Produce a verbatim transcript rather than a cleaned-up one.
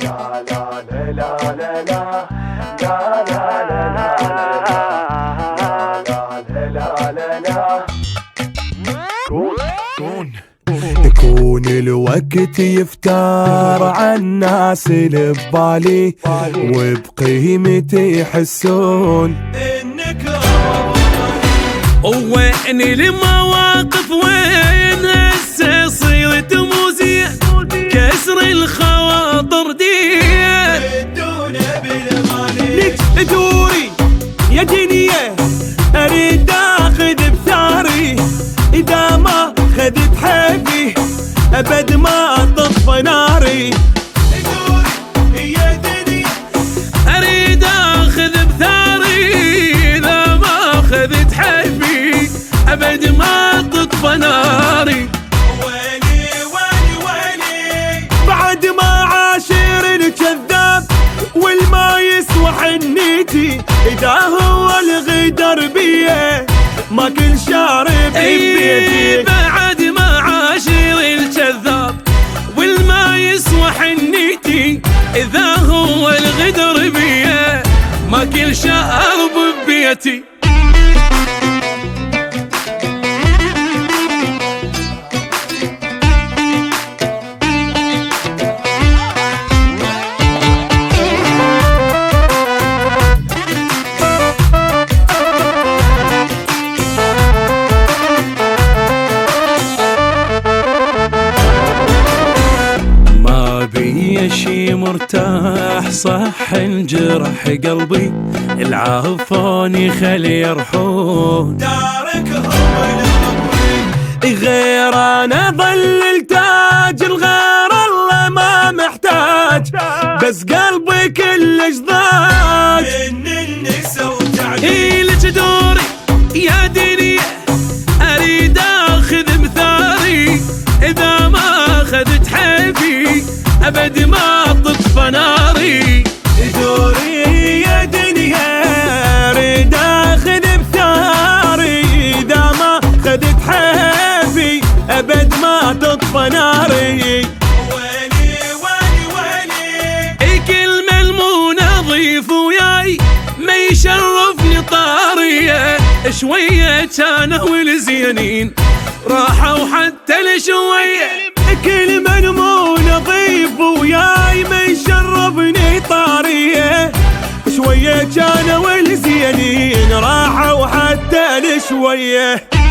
يكون الوقت يفتر عالناس اللي ببالي وبقيمتي يحسون انك وين المواقف وين هسه صيرت موزية كسر الخواطر دي ردونا بالغالي دوري يا دنيا اريد اخذ بثاري اذا ما خذت حبي ابد ما تطفى ناري دوري يا دنيا اريد اخذ بثاري اذا ما خذت حبي ابد ما تطفى ناري ويلي ويلي ويلي بعد ما عاشر الكذاب والما يسوى حنيتي اذا هو الغدر بيه ما كل شارب ببيتي بعد ما عاشر الكذاب والما يسوى حنيتي اذا هو الغدر بيه ما كل شارب ببيتي بي شي مرتاح صح انجرح قلبي العافون يخلي يرحون داركهم غير انا ظل تاج الغير الله ما محتاج بس قلبي كلش ضاج من النسا وتعدي لك دوري يا دنيا اريد اخذ مثاري اذا ما اخذت حبي ابد ما تطفى ناري دوري يا دنيا اريد اخذ بثاري اذا ما خذت حبي ابد ما تطفى ناري ويلي ويلي ويلي كلمة المونة ضيف وياي ما يشرفني طارية شوية كانوا الزينين راحوا حتى لشوية كلمة المونة ضيف وياي ما يشرفني طارية شوية كانوا الزينين راحوا حتى لشوية